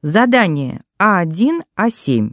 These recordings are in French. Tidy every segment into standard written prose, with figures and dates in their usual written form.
Задание А1, А7.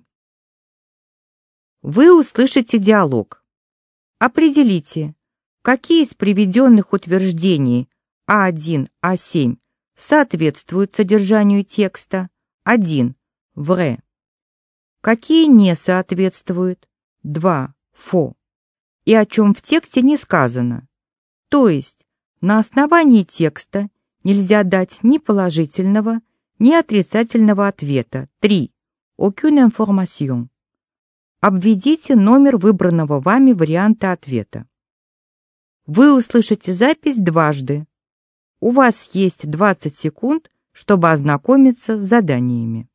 Вы услышите диалог. Определите, какие из приведенных утверждений А1, А7 соответствуют содержанию текста. 1. Vrai. Какие не соответствуют. 2. Faux. И о чем в тексте не сказано. То есть на основании текста нельзя дать ни положительного, ни отрицательного ответа. 3. Aucune information. Обведите номер выбранного вами варианта ответа. Вы услышите запись дважды. У вас есть 20 секунд, чтобы ознакомиться с заданиями.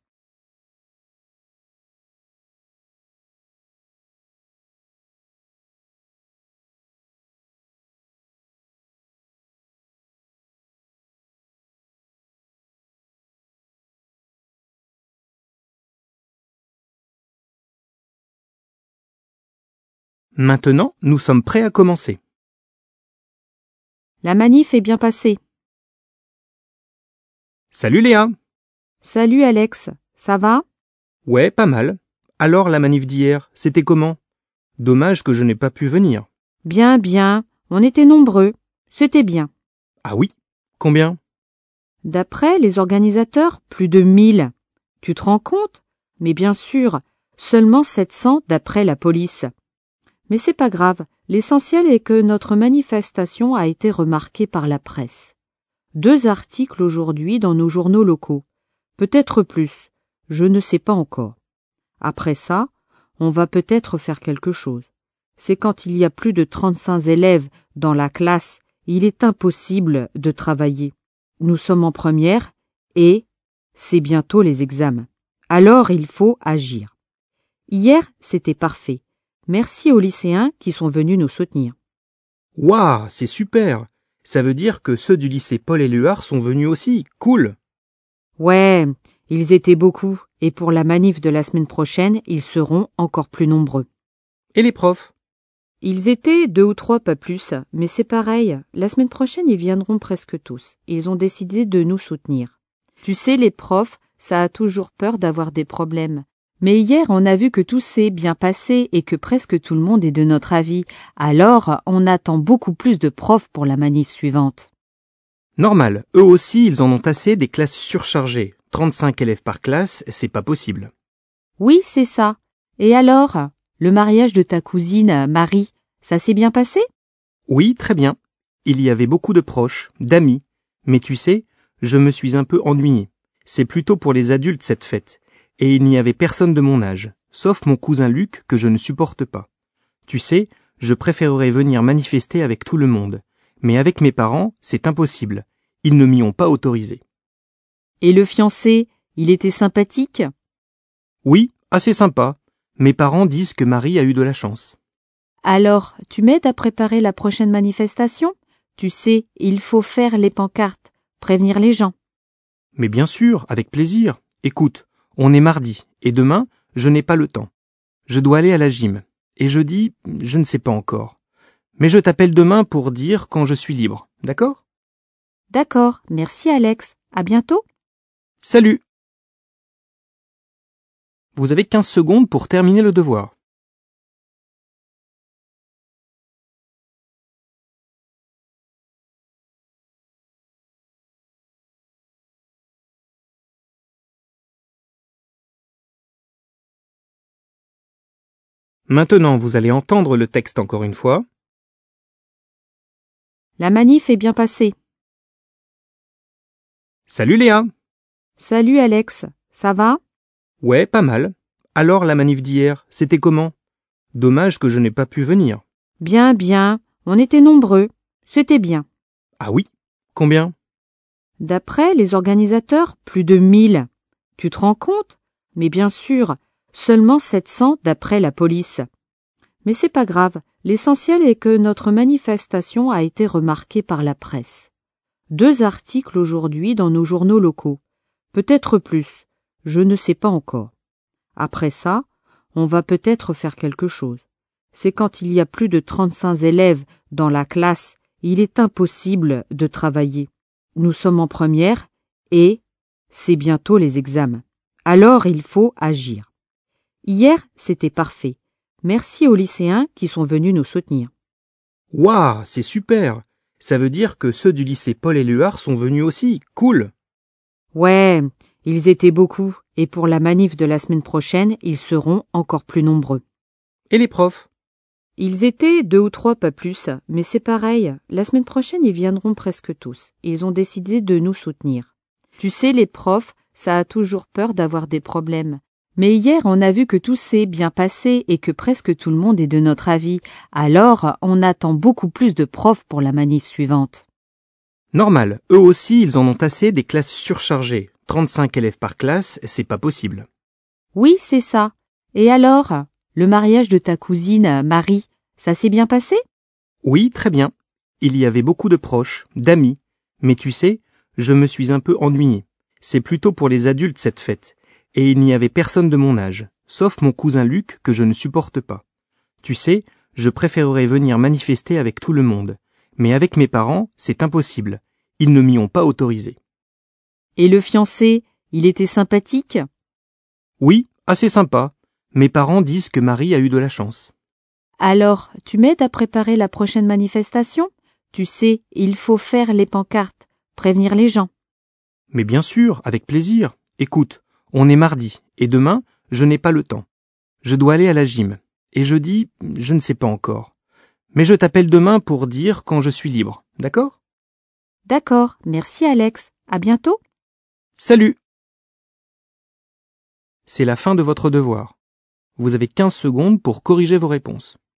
Maintenant, nous sommes prêts à commencer. La manif est bien passée. Salut Léa! Salut Alex, ça va? Ouais, pas mal. Alors la manif d'hier, c'était comment? Dommage que je n'ai pas pu venir. Bien, bien, on était nombreux. C'était bien. Ah oui? Combien? D'après les organisateurs, plus de 1000. Tu te rends compte? Mais bien sûr, seulement 700 d'après la police. Mais c'est pas grave, l'essentiel est que notre manifestation a été remarquée par la presse. 2 articles aujourd'hui dans nos journaux locaux. Peut-être plus, je ne sais pas encore. Après ça, on va peut-être faire quelque chose. C'est quand il y a plus de 35 élèves dans la classe, il est impossible de travailler. Nous sommes en première et c'est bientôt les examens. Alors il faut agir. Hier, c'était parfait. Merci aux lycéens qui sont venus nous soutenir. Waouh, c'est super! Ça veut dire que ceux du lycée Paul-Éluard sont venus aussi. Cool! Ouais, ils étaient beaucoup, et pour la manif de la semaine prochaine, ils seront encore plus nombreux. Et les profs? Ils étaient 2 ou 3, pas plus, mais c'est pareil. La semaine prochaine, ils viendront presque tous. Ils ont décidé de nous soutenir. Tu sais, les profs, ça a toujours peur d'avoir des problèmes. Mais hier, on a vu que tout s'est bien passé et que presque tout le monde est de notre avis. Alors, on attend beaucoup plus de profs pour la manif suivante. Normal, eux aussi, ils en ont assez des classes surchargées. 35 élèves par classe, c'est pas possible. Oui, c'est ça. Et alors, le mariage de ta cousine, Marie, ça s'est bien passé? Oui, très bien. Il y avait beaucoup de proches, d'amis. Mais tu sais, je me suis un peu ennuyé. C'est plutôt pour les adultes cette fête. Et il n'y avait personne de mon âge, sauf mon cousin Luc que je ne supporte pas. Tu sais, je préférerais venir manifester avec tout le monde. Mais avec mes parents, c'est impossible. Ils ne m'y ont pas autorisé. Et le fiancé, il était sympathique? Oui, assez sympa. Mes parents disent que Marie a eu de la chance. Alors, tu m'aides à préparer la prochaine manifestation? Tu sais, il faut faire les pancartes, prévenir les gens. Mais bien sûr, avec plaisir. Écoute, on est mardi, et demain, je n'ai pas le temps. Je dois aller à la gym. Et jeudi, je ne sais pas encore. Mais je t'appelle demain pour dire quand je suis libre, d'accord? D'accord, merci Alex. À bientôt. Salut! Vous avez 15 secondes pour terminer le devoir. Maintenant, vous allez entendre le texte encore une fois. La manif est bien passée. Salut Léa! Salut Alex, ça va? Ouais, pas mal. Alors la manif d'hier, c'était comment? Dommage que je n'ai pas pu venir. Bien, bien, on était nombreux. C'était bien. Ah oui? Combien? D'après les organisateurs, plus de 1000. Tu te rends compte? Mais bien sûr, seulement 700 d'après la police. Mais c'est pas grave, l'essentiel est que notre manifestation a été remarquée par la presse. 2 articles aujourd'hui dans nos journaux locaux. Peut-être plus, je ne sais pas encore. Après ça, on va peut-être faire quelque chose. C'est quand il y a plus de 35 élèves dans la classe, il est impossible de travailler. Nous sommes en première et c'est bientôt les examens. Alors il faut agir. Hier, c'était parfait. Merci aux lycéens qui sont venus nous soutenir. Waouh, c'est super! Ça veut dire que ceux du lycée Paul-Éluard sont venus aussi. Cool! Ouais, ils étaient beaucoup, et pour la manif de la semaine prochaine, ils seront encore plus nombreux. Et les profs? Ils étaient 2 ou 3, pas plus, mais c'est pareil. La semaine prochaine, ils viendront presque tous. Ils ont décidé de nous soutenir. Tu sais, les profs, ça a toujours peur d'avoir des problèmes. Mais hier, on a vu que tout s'est bien passé et que presque tout le monde est de notre avis. Alors, on attend beaucoup plus de profs pour la manif suivante. Normal, eux aussi, ils en ont assez des classes surchargées. 35 élèves par classe, c'est pas possible. Oui, c'est ça. Et alors, le mariage de ta cousine, Marie, ça s'est bien passé? Oui, très bien. Il y avait beaucoup de proches, d'amis. Mais tu sais, je me suis un peu ennuyé. C'est plutôt pour les adultes cette fête. Et il n'y avait personne de mon âge, sauf mon cousin Luc que je ne supporte pas. Tu sais, je préférerais venir manifester avec tout le monde. Mais avec mes parents, c'est impossible. Ils ne m'y ont pas autorisé. Et le fiancé, il était sympathique? Oui, assez sympa. Mes parents disent que Marie a eu de la chance. Alors, tu m'aides à préparer la prochaine manifestation? Tu sais, il faut faire les pancartes, prévenir les gens. Mais bien sûr, avec plaisir. Écoute, on est mardi, et demain, je n'ai pas le temps. Je dois aller à la gym. Et jeudi, je ne sais pas encore. Mais je t'appelle demain pour dire quand je suis libre, d'accord? D'accord, merci Alex. À bientôt. Salut! C'est la fin de votre devoir. Vous avez 15 secondes pour corriger vos réponses.